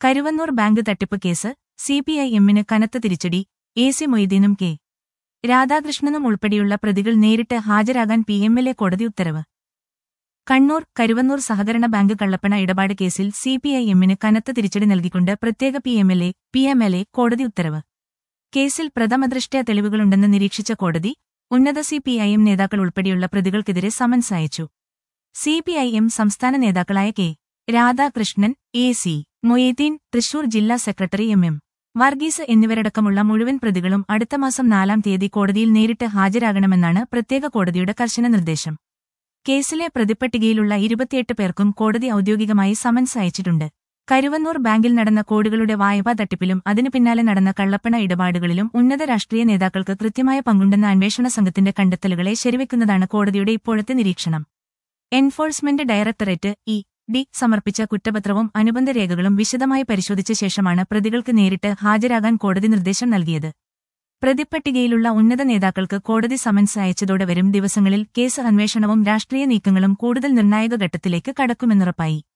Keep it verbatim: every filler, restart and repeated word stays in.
Karuvannur bank തട്ടിപ്പ് കേസ് സിപിഐഎമ്മിന് കനത്ത തിരിച്ചടി എ സി മൊയ്തീനും കെ രാധാകൃഷ്ണനും ഉൾപ്പെടെയുള്ള പ്രതികൾ നേരിട്ട് ഹാജരാകാൻ പി എം എൽ എ കോടതി ഉത്തരവ്. കണ്ണൂർ കരുവന്നൂർ സഹകരണ ബാങ്ക് കള്ളപ്പണ ഇടപാട് കേസിൽ സിപിഐഎമ്മിന് കനത്ത തിരിച്ചടി നൽകിക്കൊണ്ട് പ്രത്യേക P M L A P M L A കോടതി ഉത്തരവ്. കേസിൽ പ്രഥമദൃഷ്ട്യാ തെളിവുകളുണ്ടെന്ന് നിരീക്ഷിച്ച കോടതി ഉന്നത സിപിഐഎം നേതാക്കൾ ഉൾപ്പെടെയുള്ള പ്രതികൾക്കെതിരെ സമൻസ് അയച്ചു. സിപിഐഎം സംസ്ഥാന നേതാക്കളായ K Radhakrishnan, A C Moideen, Thrissur ജില്ലാ സെക്രട്ടറി എം എം വർഗീസ് എന്നിവരടക്കമുള്ള മുഴുവൻ പ്രതികളും അടുത്ത മാസം നാലാം തീയതി കോടതിയിൽ നേരിട്ട് ഹാജരാകണമെന്നാണ് പ്രത്യേക കോടതിയുടെ കർശന നിർദ്ദേശം. കേസിലെ പ്രതിപ്പട്ടികയിലുള്ള ഇരുപത്തിയെട്ട് പേർക്കും കോടതി ഔദ്യോഗികമായി സമൻസ് അയച്ചിട്ടുണ്ട്. കരുവന്നൂർ ബാങ്കിൽ നടന്ന കോടികളുടെ വായ്പാ തട്ടിപ്പിലും അതിനു പിന്നാലെ നടന്ന കള്ളപ്പണ ഇടപാടുകളിലും ഉന്നത രാഷ്ട്രീയ നേതാക്കൾക്ക് കൃത്യമായ പങ്കുണ്ടെന്ന അന്വേഷണ സംഘത്തിന്റെ കണ്ടെത്തലുകളെ ശരിവെക്കുന്നതാണ് കോടതിയുടെ ഇപ്പോഴത്തെ നിരീക്ഷണം. എൻഫോഴ്സ്മെന്റ് ഡയറക്ടറേറ്റ് ഇ ഡി സമർപ്പിച്ച കുറ്റപത്രവും അനുബന്ധ രേഖകളും വിശദമായി പരിശോധിച്ച ശേഷമാണ് പ്രതികൾക്ക് നേരിട്ട് ഹാജരാകാൻ കോടതി നിർദ്ദേശം നൽകിയത്. പ്രതിപ്പട്ടികയിലുള്ള ഉന്നത നേതാക്കൾക്ക് കോടതി സമൻസ് അയച്ചതോടെ വരും ദിവസങ്ങളിൽ കേസ് അന്വേഷണവും രാഷ്ട്രീയ നീക്കങ്ങളും കൂടുതൽ നിർണായക ഘട്ടത്തിലേക്ക് കടക്കുമെന്നുറപ്പായി.